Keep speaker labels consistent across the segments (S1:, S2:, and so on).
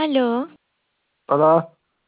S1: Aló,
S2: Hola,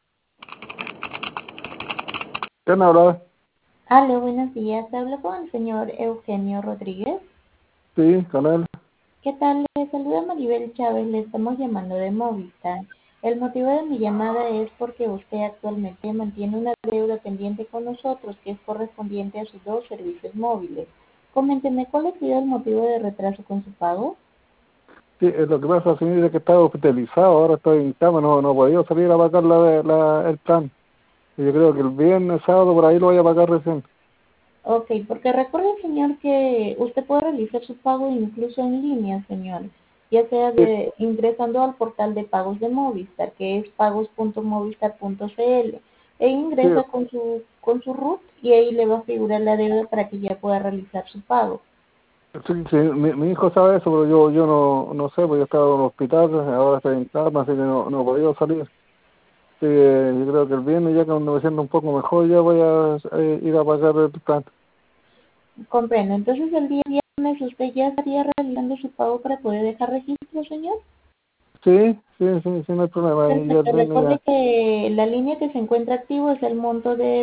S2: ¿quién habla?
S3: Aló, buenos días. Hablo con el señor Eugenio Rodríguez.
S2: Sí, con él.
S3: ¿Qué tal? Le saluda Maribel Chávez. Le estamos llamando de Movistar. El motivo de mi llamada es porque usted actualmente mantiene una deuda pendiente con nosotros que es correspondiente a sus dos servicios móviles. Coménteme, ¿cuál ha sido el motivo de retraso con su pago?
S2: Sí, lo que pasa, señor, es que estaba hospitalizado, ahora estoy en cama, no he podido salir a pagar el plan. Y yo creo que el viernes, sábado, por ahí lo voy a pagar recién.
S3: Ok, porque recuerde, señor, que usted puede realizar su pago incluso en línea, señor, ya sea
S2: Sí,
S3: ingresando al portal de pagos de Movistar, que es pagos.movistar.cl, e
S2: sí,
S3: ingresa con su RUT y ahí le va a figurar la deuda para que ya pueda realizar su pago.
S2: sí, mi hijo sabe eso, pero yo no sé, porque yo estaba en el hospital, ahora estoy en cama, así que no he podido salir. Sí, yo creo que el viernes, ya cuando me siento un poco mejor, ya voy a ir a pagar el plan.
S3: Comprendo. Entonces, el día viernes usted ya estaría realizando su pago para poder dejar registro, señor.
S2: Sí, no hay problema, y ya el
S3: Perfecto.
S2: viernes
S3: Recuerde
S2: ya.
S3: que la línea que se encuentra activo es el monto de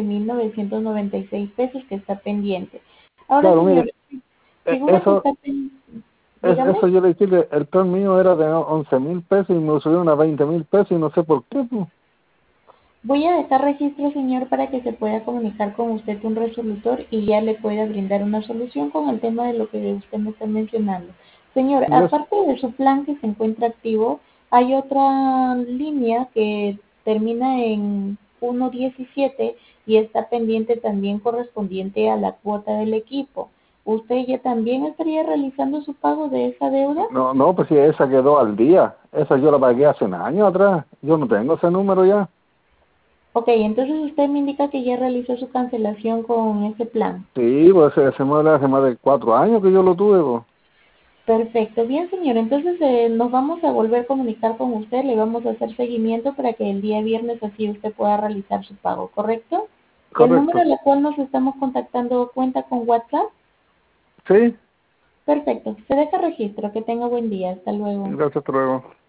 S3: 20.996 pesos que está pendiente. Ahora,
S2: Claro, mire,
S3: señor, figura que
S2: eso.
S3: está dígame.
S2: Eso yo le dije, el plan mío era de 11.000 pesos y me subieron a 20.000 pesos y no sé por qué, pues.
S3: Voy a dejar registro, señor, para que se pueda comunicar con usted un resolutor y ya le pueda brindar una solución con el tema de lo que usted me está mencionando. Señor,
S2: Y es,
S3: aparte de su plan que se encuentra activo, hay otra línea que termina en 117 y está pendiente también correspondiente a la cuota del equipo. ¿Usted ya también estaría realizando su pago de esa deuda?
S2: no, pues si esa quedó al día, esa yo la pagué hace un año atrás, yo no tengo ese número ya.
S3: Ok, entonces usted me indica que ya realizó su cancelación con ese plan.
S2: Sí, pues ese mueble hace más de 4 años que yo lo tuve, pues.
S3: Perfecto, bien señor, entonces nos vamos a volver a comunicar con usted, le vamos a hacer seguimiento para que el día viernes así usted pueda realizar su pago, ¿correcto? El número
S2: Correcto.
S3: al cual nos estamos contactando cuenta con WhatsApp.
S2: Sí,
S3: Perfecto, se deja registro, que tenga buen día, hasta luego.
S2: gracias, hasta luego.